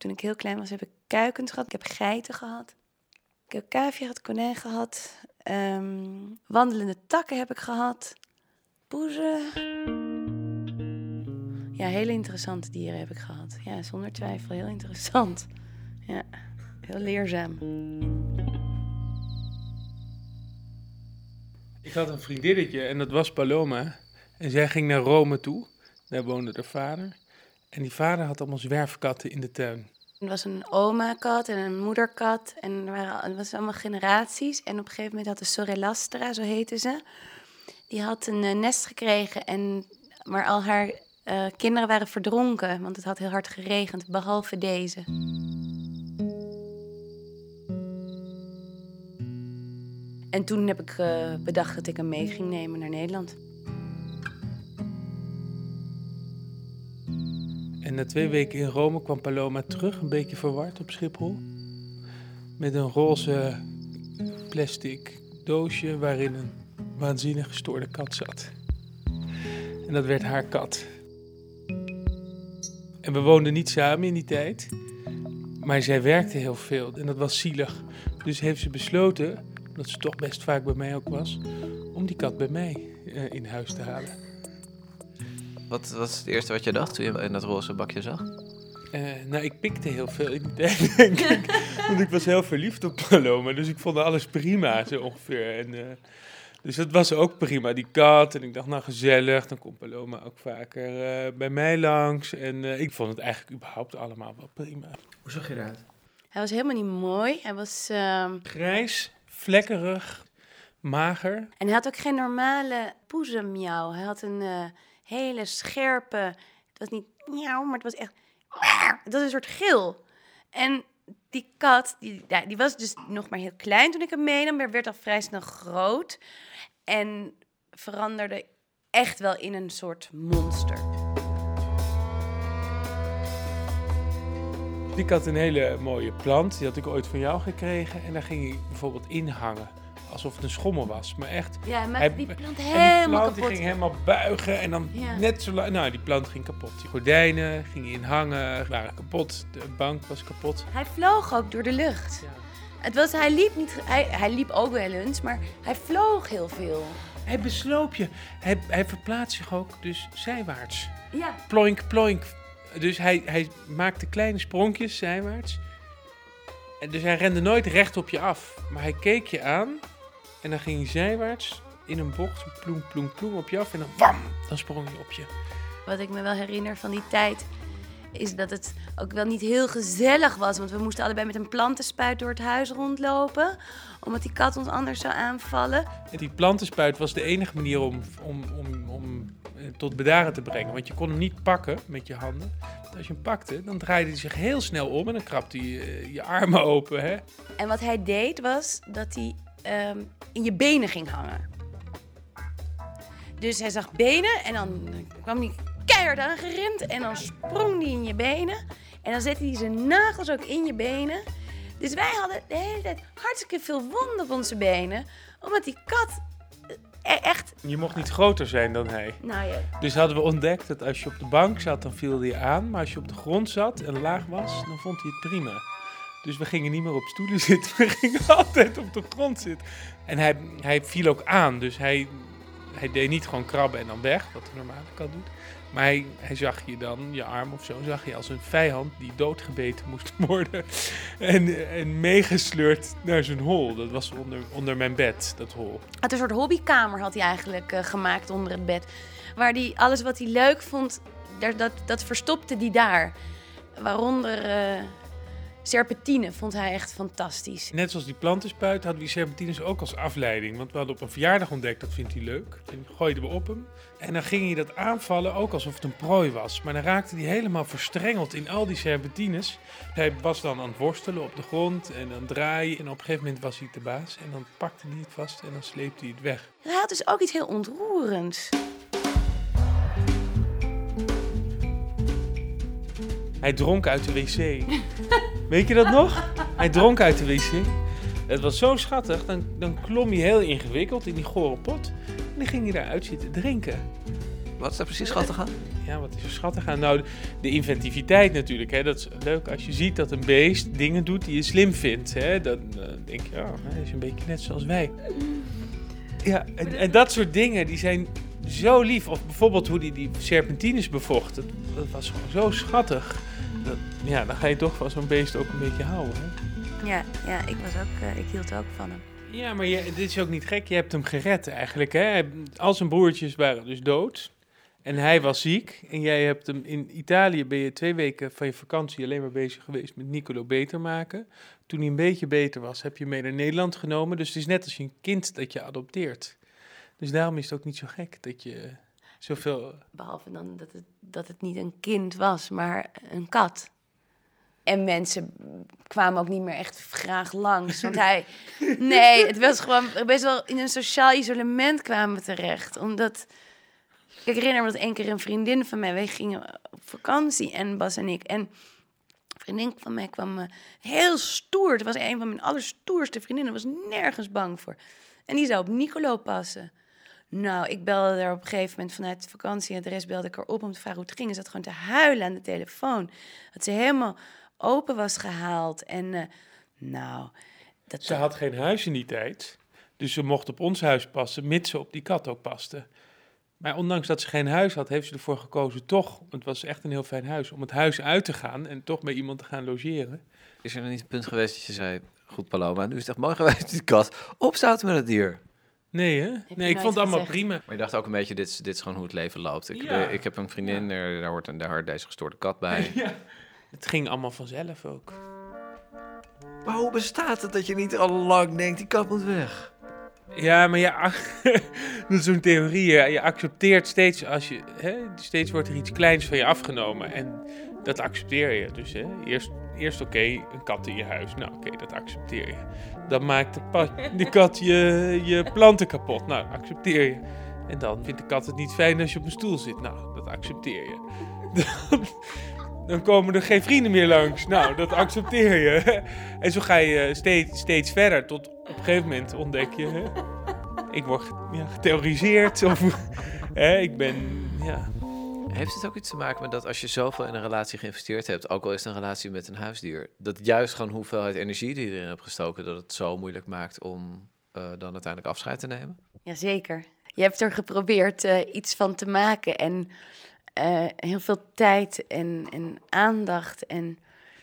toen ik heel klein was, heb ik kuikens gehad. Ik heb geiten gehad. Ik heb cavia gehad, konijn gehad. Wandelende takken heb ik gehad. Poezen. Ja, hele interessante dieren heb ik gehad. Ja, zonder twijfel, heel interessant. Ja, heel leerzaam. Ik had een vriendinnetje en dat was Paloma. En zij ging naar Rome toe. Daar woonde haar vader. En die vader had allemaal zwerfkatten in de tuin. Er was een oma-kat en een moederkat. En het was allemaal generaties. En op een gegeven moment had de Sorellastra, zo heette ze. Die had een nest gekregen. Maar al haar kinderen waren verdronken. Want het had heel hard geregend, behalve deze. En toen heb ik bedacht dat ik hem mee ging nemen naar Nederland. En na 2 weken in Rome kwam Paloma terug, een beetje verward op Schiphol. Met een roze plastic doosje waarin een waanzinnig gestoorde kat zat. En dat werd haar kat. En we woonden niet samen in die tijd. Maar zij werkte heel veel en dat was zielig. Dus heeft ze besloten, omdat ze toch best vaak bij mij ook was, om die kat bij mij in huis te halen. Wat was het eerste wat je dacht toen je in dat roze bakje zag? Nou, ik pikte heel veel in die tijd, denk ik. Want ik was heel verliefd op Paloma, dus ik vond alles prima, zo ongeveer. En, dus dat was ook prima, die kat. En ik dacht, nou gezellig, dan komt Paloma ook vaker bij mij langs. En ik vond het eigenlijk überhaupt allemaal wel prima. Hoe zag je eruit? Hij was helemaal niet mooi. Hij was... Grijs, vlekkerig, mager. En hij had ook geen normale poezenmiauw. Hij had een hele scherpe... Het was niet miauw, maar het was echt... Het was een soort gil. En die kat, die was dus nog maar heel klein toen ik hem meenam. Maar werd al vrij snel groot. En veranderde echt wel in een soort monster. Ik had een hele mooie plant, die had ik ooit van jou gekregen. En daar ging ik bijvoorbeeld in hangen, alsof het een schommel was. Maar echt... Ja, hij maakte die plant helemaal kapot. Die ging helemaal buigen en dan net zo lang... Nou, die plant ging kapot. Die gordijnen gingen in hangen, waren kapot. De bank was kapot. Hij vloog ook door de lucht. Ja. Hij liep ook wel eens, maar hij vloog heel veel. Hij besloop je. Hij verplaatst zich ook dus zijwaarts. Ja. Ploink, ploink. Dus hij maakte kleine sprongjes zijwaarts. En dus hij rende nooit recht op je af. Maar hij keek je aan. En dan ging hij zijwaarts in een bocht. Ploem, ploem, ploem op je af. En dan wam, dan sprong hij op je. Wat ik me wel herinner van die tijd... is dat het ook wel niet heel gezellig was. Want we moesten allebei met een plantenspuit door het huis rondlopen. Omdat die kat ons anders zou aanvallen. En die plantenspuit was de enige manier om tot bedaren te brengen. Want je kon hem niet pakken met je handen. Want als je hem pakte, dan draaide hij zich heel snel om. En dan krabde hij je armen open. Hè? En wat hij deed was dat hij in je benen ging hangen. Dus hij zag benen en dan kwam hij keihard aangerend. En dan sprong hij in je benen. En dan zette hij zijn nagels ook in je benen. Dus wij hadden de hele tijd hartstikke veel wonden op onze benen. Omdat die kat echt... Je mocht niet groter zijn dan hij. Nou ja. Dus hadden we ontdekt dat als je op de bank zat, dan viel hij je aan. Maar als je op de grond zat en laag was, dan vond hij het prima. Dus we gingen niet meer op stoelen zitten. We gingen altijd op de grond zitten. En hij viel ook aan. Dus hij deed niet gewoon krabben en dan weg, wat de normale kat doet. Maar hij zag je dan, je arm of zo, zag je als een vijand die doodgebeten moest worden. En meegesleurd naar zijn hol. Dat was onder mijn bed, dat hol. Had een soort hobbykamer had hij eigenlijk gemaakt onder het bed. Waar hij alles wat hij leuk vond, dat verstopte hij daar. Waaronder serpentine vond hij echt fantastisch. Net zoals die plantenspuit hadden we die serpentines ook als afleiding. Want we hadden op een verjaardag ontdekt, dat vindt hij leuk. En gooiden we op hem. En dan ging hij dat aanvallen ook alsof het een prooi was. Maar dan raakte hij helemaal verstrengeld in al die serpentines. Hij was dan aan het worstelen op de grond en dan draaien. En op een gegeven moment was hij de baas. En dan pakte hij het vast en dan sleepte hij het weg. Hij had dus ook iets heel ontroerends. Hij dronk uit de wc. Weet je dat nog? Hij dronk uit de wc. Het was zo schattig. Dan klom hij heel ingewikkeld in die gore pot. En dan ging hij daaruit zitten drinken. Wat is daar precies schattig aan? ja, wat is er schattig aan? Nou, de inventiviteit natuurlijk. Hè? Dat is leuk als je ziet dat een beest dingen doet die je slim vindt. Hè? Dan denk je, hij is een beetje net zoals wij. Ja, en dat soort dingen, die zijn zo lief. Of bijvoorbeeld hoe die serpentines bevocht. Dat was gewoon zo schattig. Dan ga je toch van zo'n beest ook een beetje houden. Hè? Ja, ik hield ook van hem. Ja, maar dit is ook niet gek. Je hebt hem gered eigenlijk. Hè? Al zijn broertjes waren dus dood. En hij was ziek. En jij hebt hem in Italië, ben je 2 weken van je vakantie alleen maar bezig geweest met Nicolo beter maken. Toen hij een beetje beter was, heb je hem mee naar Nederland genomen. Dus het is net als je een kind dat je adopteert. Dus daarom is het ook niet zo gek dat je zoveel... Behalve dan dat het niet een kind was, maar een kat. En mensen kwamen ook niet meer echt graag langs. Want het was gewoon best wel in een sociaal isolement kwamen we terecht. Omdat, ik herinner me dat 1 keer een vriendin van mij, wij gingen op vakantie en Bas en ik. En een vriendin van mij kwam heel stoer. Het was een van mijn allerstoerste vriendinnen, was nergens bang voor. En die zou op Nicolo passen. Nou, ik belde er op een gegeven moment vanuit het vakantieadres, belde ik haar op om te vragen hoe het ging. Ze zat gewoon te huilen aan de telefoon. Dat ze helemaal open was gehaald. En Ze had geen huis in die tijd. Dus ze mocht op ons huis passen, mits ze op die kat ook paste. Maar ondanks dat ze geen huis had, heeft ze ervoor gekozen toch, het was echt een heel fijn huis, om het huis uit te gaan en toch bij iemand te gaan logeren. Is er nog niet een punt geweest dat je zei, goed Paloma, nu is het echt mooi geweest, die kat, opzouten met het dier? Nee, hè? Nee, ik vond het allemaal prima. Maar je dacht ook een beetje, dit is gewoon hoe het leven loopt. Ik heb een vriendin, daar hoort deze gestoorde kat bij. Ja. Het ging allemaal vanzelf ook. Maar hoe bestaat het dat je niet al lang denkt, die kat moet weg? Ja, maar dat is zo'n theorie. Je accepteert steeds steeds wordt er iets kleins van je afgenomen. En dat accepteer je. Dus eerst oké, een kat in je huis. Nou oké, dat accepteer je. Dan maakt de kat je planten kapot. Nou, dat accepteer je. En dan vindt de kat het niet fijn als je op een stoel zit. Nou, dat accepteer je. Dan komen er geen vrienden meer langs. Nou, dat accepteer je. En zo ga je steeds verder. Tot op een gegeven moment ontdek je... ik word getheoriseerd. Of ik ben... Ja. Heeft het ook iets te maken met dat als je zoveel in een relatie geïnvesteerd hebt... ook al is het een relatie met een huisdier... dat juist gewoon hoeveelheid energie die je erin hebt gestoken... dat het zo moeilijk maakt om dan uiteindelijk afscheid te nemen? Jazeker. Je hebt er geprobeerd iets van te maken... en heel veel tijd en aandacht en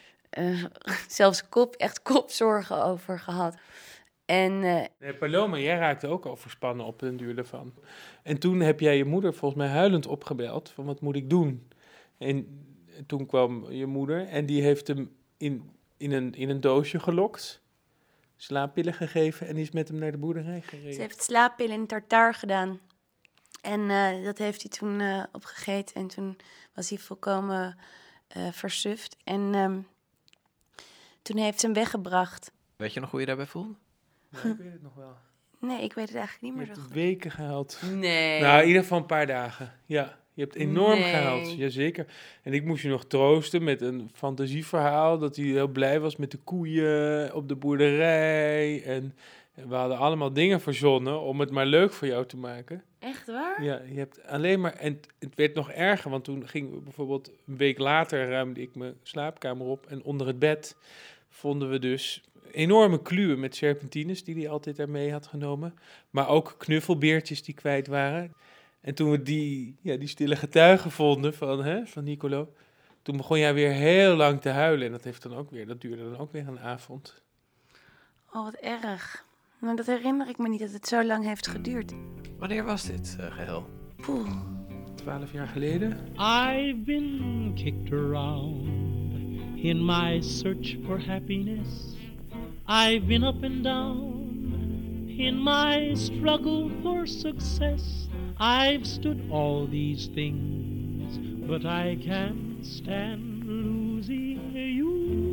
zelfs kopzorgen over gehad. En Paloma, jij raakte ook overspannen op den duur ervan. En toen heb jij je moeder volgens mij huilend opgebeld van wat moet ik doen? En toen kwam je moeder en die heeft hem in een doosje gelokt, slaappillen gegeven en die is met hem naar de boerderij gereden. Ze heeft slaappillen in tartaar gedaan. En dat heeft hij toen opgegeten en toen was hij volkomen versuft. En toen heeft ze hem weggebracht. Weet je nog hoe je daarbij voelde? Ja, ik weet het nog wel. Nee, ik weet het eigenlijk niet meer Je zo hebt goed. weken gehuild. Nee. Nou, in ieder geval een paar dagen. Ja, je hebt enorm Nee. gehuild. Jazeker. En ik moest je nog troosten met een fantasieverhaal... dat hij heel blij was met de koeien op de boerderij. En we hadden allemaal dingen verzonnen om het maar leuk voor jou te maken. Echt waar? Ja, je hebt alleen maar... En het werd nog erger, want toen gingen we bijvoorbeeld... een week later ruimde ik mijn slaapkamer op... en onder het bed vonden we dus... enorme kluwen met serpentines die hij altijd daarmee had genomen. Maar ook knuffelbeertjes die kwijt waren. En toen we die stille getuigen vonden van Nicolo... toen begon jij weer heel lang te huilen. En dat duurde dan ook weer een avond. Oh, wat erg. Nou, dat herinner ik me niet dat het zo lang heeft geduurd. Wanneer was dit geheel? Poeh. 12 jaar geleden. I've been kicked around in my search for happiness. I've been up and down in my struggle for success. I've stood all these things, but I can't stand losing you.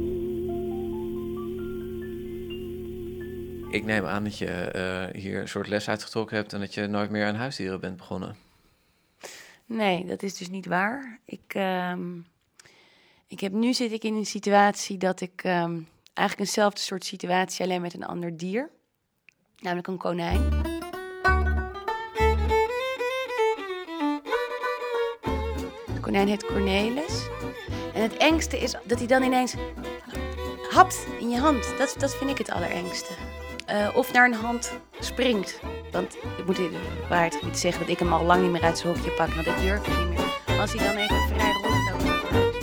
Ik neem aan dat je hier een soort les uitgetrokken hebt... en dat je nooit meer aan huisdieren bent begonnen. Nee, dat is dus niet waar. Nu zit ik in een situatie dat ik... eigenlijk eenzelfde soort situatie, alleen met een ander dier. Namelijk een konijn. De konijn heet Cornelis. En het engste is dat hij dan ineens hapt in je hand. Dat vind ik het allerengste. Of naar een hand springt. Want ik moet in de waarheid niet zeggen dat ik hem al lang niet meer uit zijn hokje pak. Want dat durf ik niet meer. Als hij dan even vrij rondloopt.